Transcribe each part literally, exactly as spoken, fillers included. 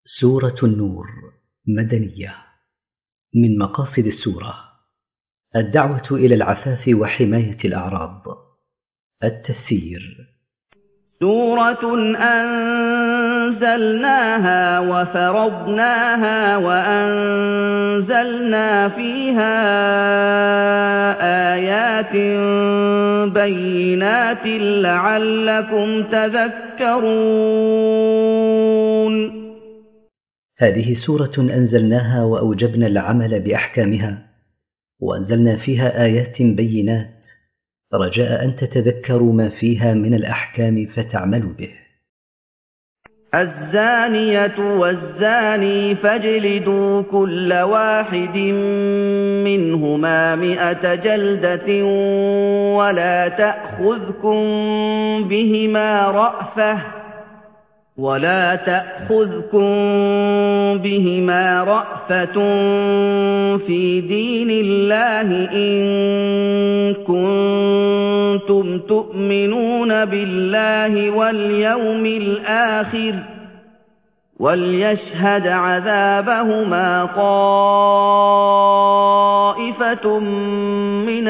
سورة النور مدنية. من مقاصد السورة الدعوة إلى العفاف وحماية الأعراض. التفسير: سورة أنزلناها وفرضناها وأنزلنا فيها آيات بينات لعلكم تذكرون. هذه سورة أنزلناها وأوجبنا العمل بأحكامها، وأنزلنا فيها آيات بينات رجاء أن تتذكروا ما فيها من الأحكام فتعملوا به. الزانية والزاني فاجلدوا كل واحد منهما مئة جلدة ولا تأخذكم بهما رأفة ولا تأخذكم بهما رأفة في دين الله إن كنتم تؤمنون بالله واليوم الآخر، وليشهد عذابهما طائفة من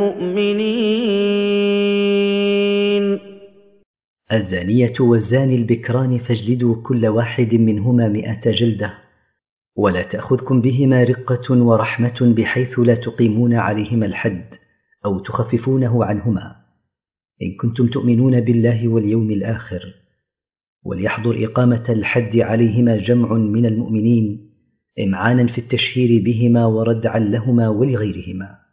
المؤمنين. الزانية والزاني البكران فاجلدوا كل واحد منهما مئة جلدة، ولا تأخذكم بهما رقة ورحمة بحيث لا تقيمون عليهما الحد أو تخففونه عنهما، إن كنتم تؤمنون بالله واليوم الآخر. وليحضر إقامة الحد عليهما جمع من المؤمنين إمعانا في التشهير بهما وردعا لهما ولغيرهما.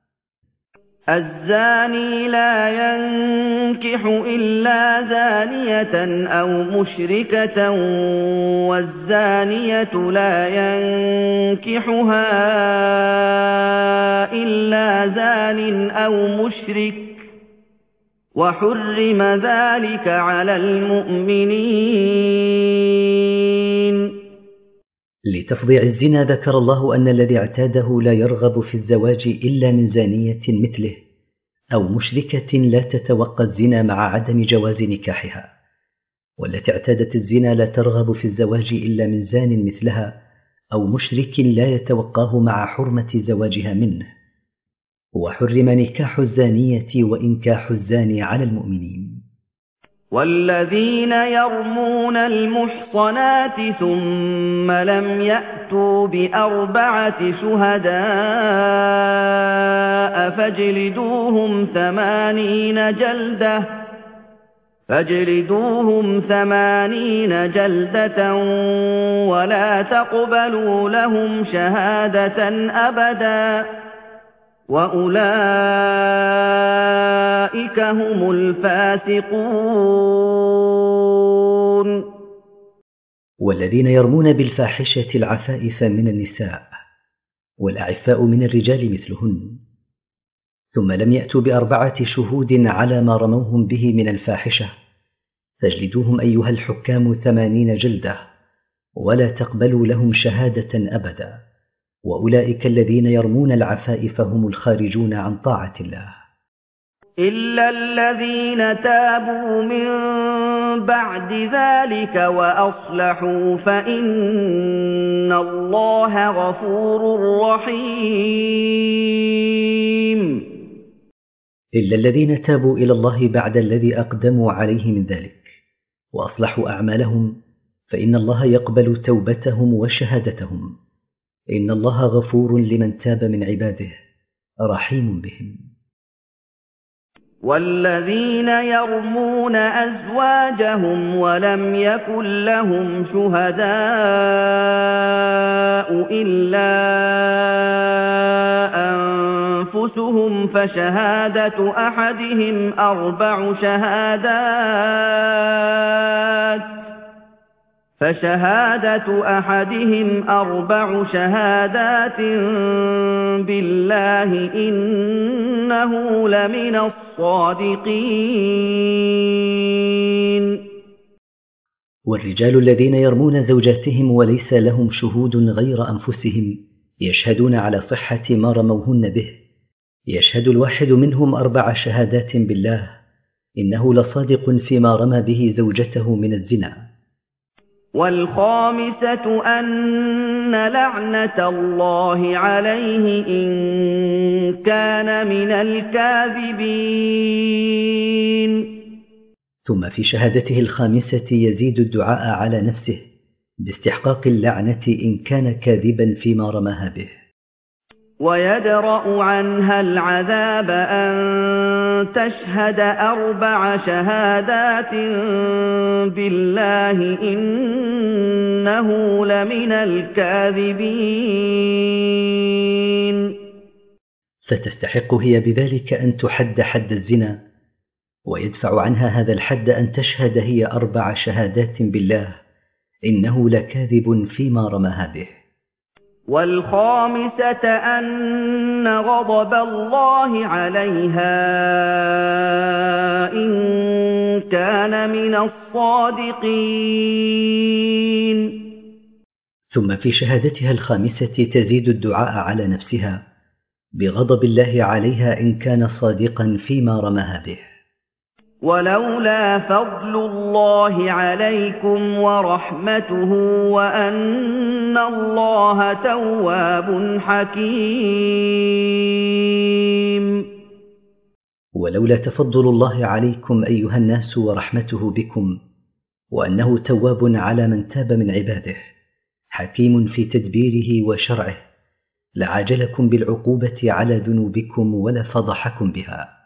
الزاني لا ينكح إلا زانية أو مشركة، والزانية لا ينكحها إلا زان أو مشرك، وحرم ذلك على المؤمنين. لتفضيع الزنا ذكر الله أن الذي اعتاده لا يرغب في الزواج إلا من زانية مثله أو مشركة لا تتوقى الزنا مع عدم جواز نكاحها، والتي اعتادت الزنا لا ترغب في الزواج إلا من زان مثلها أو مشرك لا يتوقاه مع حرمة زواجها منه. وحرم نكاح الزانية وإنكاح الزاني على المؤمنين. والذين يرمون المحصنات ثم لم يأتوا بأربعة شهداء فاجلدوهم ثمانين جلدة فاجلدوهم ثمانين جلدة ولا تقبلوا لهم شهادة أبدا، وأولئك هم الفاسقون. والذين يرمون بالفاحشة العفائف من النساء والأعفاء من الرجال مثلهن ثم لم يأتوا بأربعة شهود على ما رموهم به من الفاحشة فاجلدوهم أيها الحكام ثمانين جلدة ولا تقبلوا لهم شهادة أبدا، وأولئك الذين يرمون العفائف هم الخارجون عن طاعة الله. إلا الذين تابوا من بعد ذلك وأصلحوا فإن الله غفور رحيم. إلا الذين تابوا إلى الله بعد الذي أقدموا عليه من ذلك وأصلحوا أعمالهم فإن الله يقبل توبتهم وشهادتهم، إن الله غفور لمن تاب من عباده رحيم بهم. والذين يرمون أزواجهم ولم يكن لهم شهداء إلا أنفسهم فشهادة أحدهم أربع شهادات فشهادة أحدهم أربع شهادات بالله إنه لمن الصادقين. والرجال الذين يرمون زوجاتهم وليس لهم شهود غير أنفسهم يشهدون على صحة ما رموهن به، يشهد الواحد منهم أربع شهادات بالله إنه لصادق فيما رمى به زوجته من الزنا. وَالْخَامِسَةُ أَنَّ لَعْنَتَ اللَّهِ عَلَيْهِ إِن كَانَ مِنَ الْكَاذِبِينَ. ثم في شهادته الخامسة يزيد الدعاء على نفسه باستحقاق اللعنة إن كان كاذبا فيما رماها به. وَيَدْرَأُ عَنْهَا الْعَذَابَ أَن تَشْهَدَ أَرْبَعَ شَهَادَاتٍ بِاللَّهِ إِنَّهُ لَمِنَ الْكَاذِبِينَ. فتستحق هي بذلك أن تحد حد الزنا، ويدفع عنها هذا الحد أن تشهد هي أربع شهادات بالله إنه لكاذب فيما رماها به. وَالْخَامِسَةَ أَنَّ غَضَبَ اللَّهِ عَلَيْهَا إِن كَانَ مِنَ الصَّادِقِينَ. ثم في شهادتها الخامسة تزيد الدعاء على نفسها بغضب الله عليها إن كان صادقا فيما رماها به. وَلَوْلَا فَضْلُ اللَّهِ عَلَيْكُمْ وَرَحْمَتُهُ وَأَنَّ اللَّهَ تَوَّابٌ حَكِيمٌ. ولولا تفضل الله عليكم أيها الناس ورحمته بكم وأنه تواب على من تاب من عباده حكيم في تدبيره وشرعه لعجلكم بالعقوبة على ذنوبكم ولفضحكم بها.